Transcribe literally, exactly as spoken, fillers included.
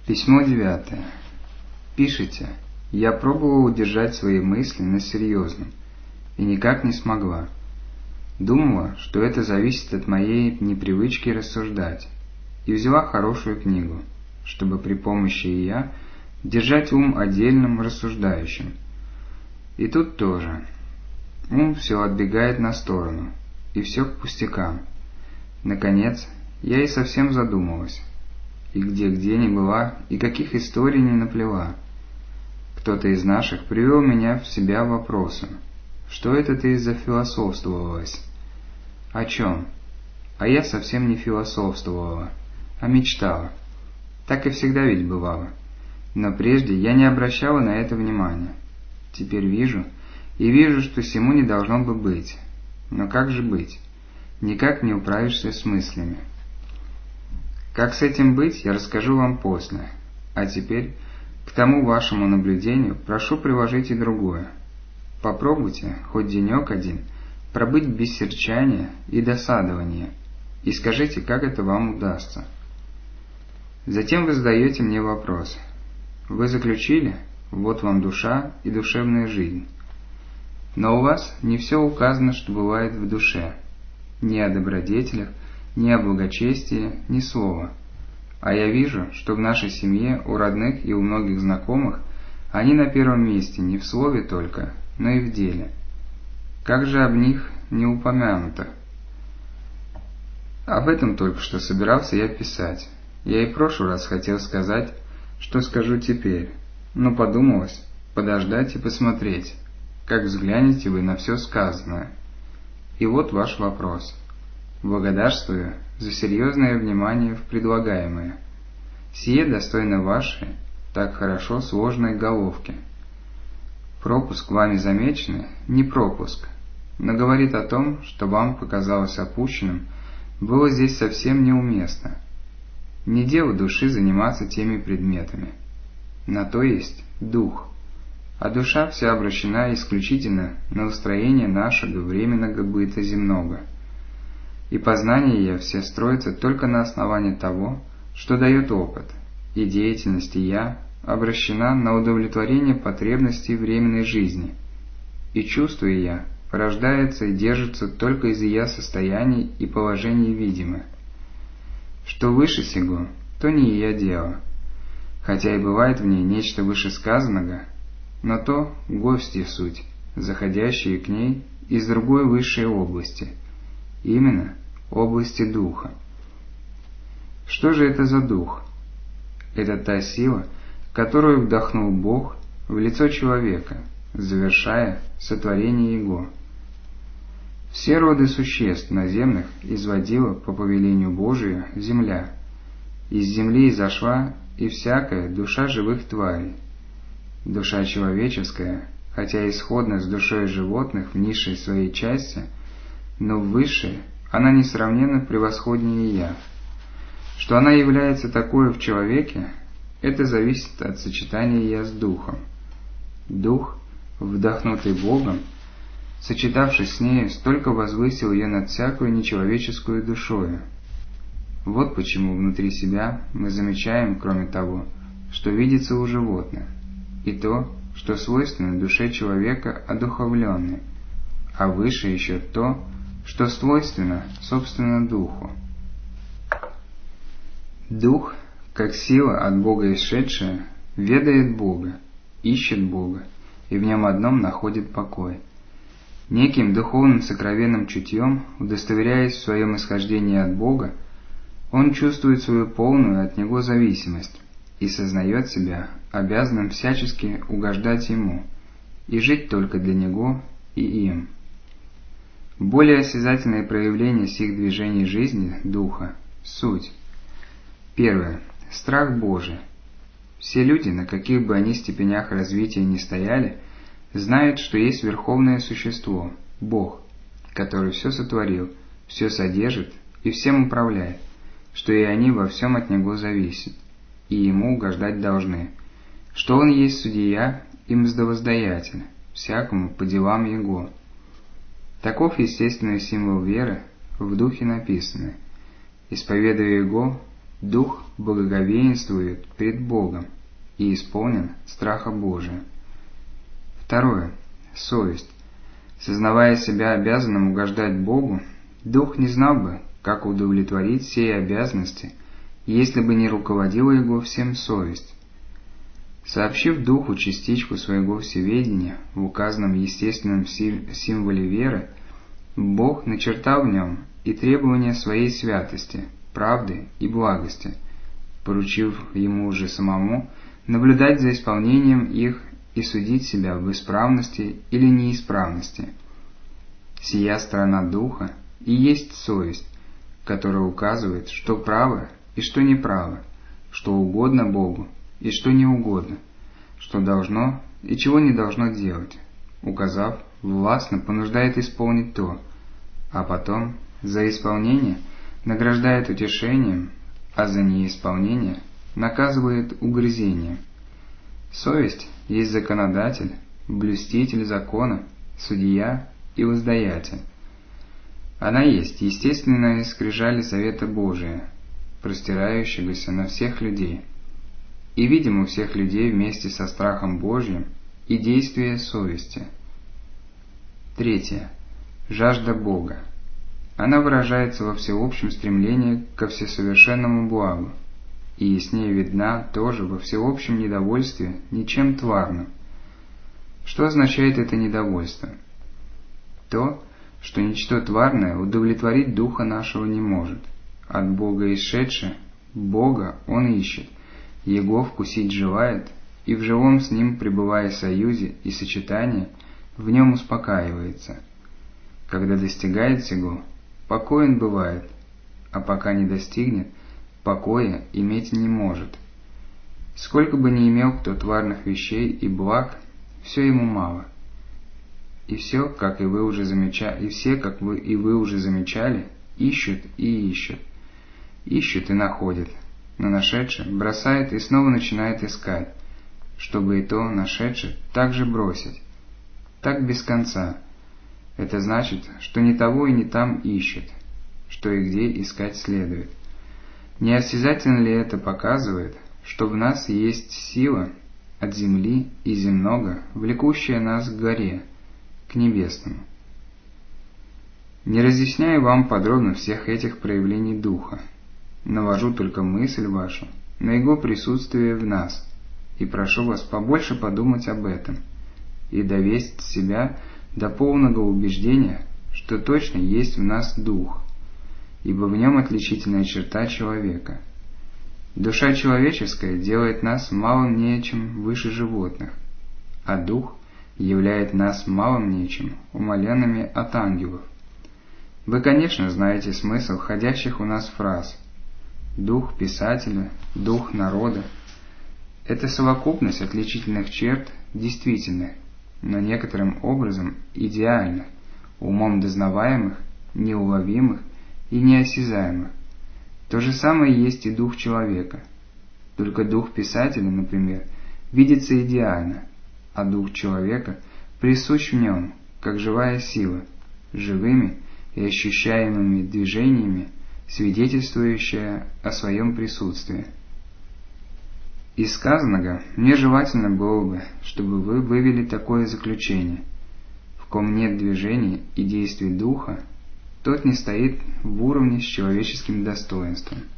Письмо девятое. Пишите: «Я пробовала удержать свои мысли на серьезном, и никак не смогла. Думала, что это зависит от моей непривычки рассуждать, и взяла хорошую книгу, чтобы при помощи ея держать ум отдельным рассуждающим. И тут тоже. Ум все отбегает на сторону, и все к пустякам. Наконец, я и совсем задумалась, и где-где не была, и каких историй не наплела. Кто-то из наших привел меня в себя вопросом: что это ты зафилософствовалась? О чем? А я совсем не философствовала, а мечтала. Так и всегда ведь бывало. Но прежде я не обращала на это внимания. Теперь вижу, и вижу, что сему не должно бы быть. Но как же быть? Никак не управишься с мыслями. Как с этим быть, я расскажу вам после. А теперь к тому вашему наблюдению прошу приложить и другое. Попробуйте, хоть денек один, пробыть без серчания и досадования, и скажите, как это вам удастся. Затем вы задаете мне вопрос. Вы заключили? Вот вам душа и душевная жизнь. Но у вас не все указано, что бывает в душе. Ни о добродетелях, ни о благочестии, ни слова. А я вижу, что в нашей семье, у родных и у многих знакомых, они на первом месте не в слове только, но и в деле. Как же об них не упомянуто? Об этом только что собирался я писать. Я и в прошлый раз хотел сказать, что скажу теперь, но подумалось подождать и посмотреть, как взглянете вы на все сказанное. И вот ваш вопрос. Благодарствую за серьезное внимание в предлагаемое. Сие достойно вашей, так хорошо сложной головки. Пропуск вами замеченный не пропуск, но говорит о том, что вам показалось опущенным, было здесь совсем неуместно. Не дело души заниматься теми предметами. На то есть дух, а душа вся обращена исключительно на устроение нашего временного быта земного. И познания я все строятся только на основании того, что дает опыт, и деятельность я обращена на удовлетворение потребностей временной жизни, и чувство я порождается и держится только из ее состояний и положений видимых. Что выше сего, то не ее дело, хотя и бывает в ней нечто вышесказанного, но то гости суть, заходящие к ней из другой высшей области, именно области духа. Что же это за дух? Это та сила, которую вдохнул Бог в лицо человека, завершая сотворение его. Все роды существ наземных изводила по повелению Божию земля. Из земли изошла и всякая душа живых тварей. Душа человеческая, хотя исходна с душой животных в низшей своей части, но в высшей она несравненно превосходнее я. Что она является такой в человеке, это зависит от сочетания я с духом. Дух, вдохнутый Богом, сочетавшись с нею, столько возвысил ее над всякую нечеловеческую душою. Вот почему внутри себя мы замечаем, кроме того, что видится у животных, и то, что свойственно душе человека одуховленной, а выше еще то, что свойственно, собственно, духу. Дух, как сила от Бога исшедшая, ведает Бога, ищет Бога, и в нем одном находит покой. Неким духовным сокровенным чутьем, удостоверяясь в своем исхождении от Бога, он чувствует свою полную от Него зависимость и сознает себя обязанным всячески угождать Ему и жить только для Него и им. Более осязательные проявления сих движений жизни Духа – суть. Первое. Страх Божий. Все люди, на каких бы они степенях развития ни стояли, знают, что есть Верховное Существо, Бог, который все сотворил, все содержит и всем управляет, что и они во всем от Него зависят, и Ему угождать должны, что Он есть судья и мздовоздаятель, всякому по делам Его. Таков естественный символ веры в Духе написанный. Исповедуя Его, дух благоговействует пред Богом и исполнен страха Божия. Второе. Совесть. Сознавая себя обязанным угождать Богу, дух не знал бы, как удовлетворить сей обязанности, если бы не руководила его всем совесть. Сообщив духу частичку своего всеведения в указанном естественном символе веры, Бог начертал в нем и требования своей святости, правды и благости, поручив ему же самому наблюдать за исполнением их и судить себя в исправности или неисправности. Сия сторона духа и есть совесть, которая указывает, что право и что неправо, что угодно Богу и что не угодно, что должно и чего не должно делать, указав, властно понуждает исполнить то, а потом за исполнение награждает утешением, а за неисполнение наказывает угрызением. Совесть есть законодатель, блюститель закона, судья и воздаятель. Она есть естественная скрижаль завета Божия, простирающегося на всех людей, и видим у всех людей вместе со страхом Божьим и действие совести. Третье. Жажда Бога. Она выражается во всеобщем стремлении ко всесовершенному благу, и яснее видна тоже во всеобщем недовольстве ничем тварным. Что означает это недовольство? То, что ничто тварное удовлетворить духа нашего не может. От Бога исшедше, Бога он ищет, Его вкусить желает, и в живом с Ним пребывая союзе и сочетании, в Нем успокаивается. Когда достигает сего, покоен бывает, а пока не достигнет, покоя иметь не может. Сколько бы ни имел кто тварных вещей и благ, все ему мало. И все, как и вы уже замечали, и все, как вы и вы уже замечали, ищут и ищут, ищут и находят, но нашедший бросает и снова начинает искать, чтобы и то нашедший также бросить. Так без конца. Это значит, что ни того и ни там ищут, что и где искать следует. Неосязательно ли это показывает, что в нас есть сила от земли и земного, влекущая нас к горе, к небесному? Не разъясняю вам подробно всех этих проявлений духа, навожу только мысль вашу на его присутствие в нас, и прошу вас побольше подумать об этом и довести себя до полного убеждения, что точно есть в нас дух, ибо в нем отличительная черта человека. Душа человеческая делает нас малым нечем выше животных, а дух являет нас малым нечем умаленными от ангелов. Вы, конечно, знаете смысл ходящих у нас фраз: дух писателя, дух народа. Это совокупность отличительных черт действительных, но некоторым образом идеальных, умом дознаваемых, неуловимых и неосязаемых. То же самое есть и дух человека. Только дух писателя, например, видится идеально, а дух человека присущ в нем, как живая сила, живыми и ощущаемыми движениями, свидетельствующая о своем присутствии. Из сказанного мне желательно было бы, чтобы вы вывели такое заключение: в ком нет движения и действий духа, тот не стоит в уровне с человеческим достоинством.